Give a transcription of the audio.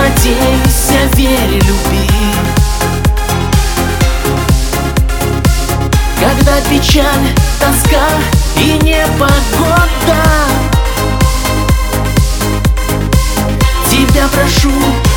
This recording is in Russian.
надейся, верь, люби. Когда печаль, тоска и непогода, тебя прошу,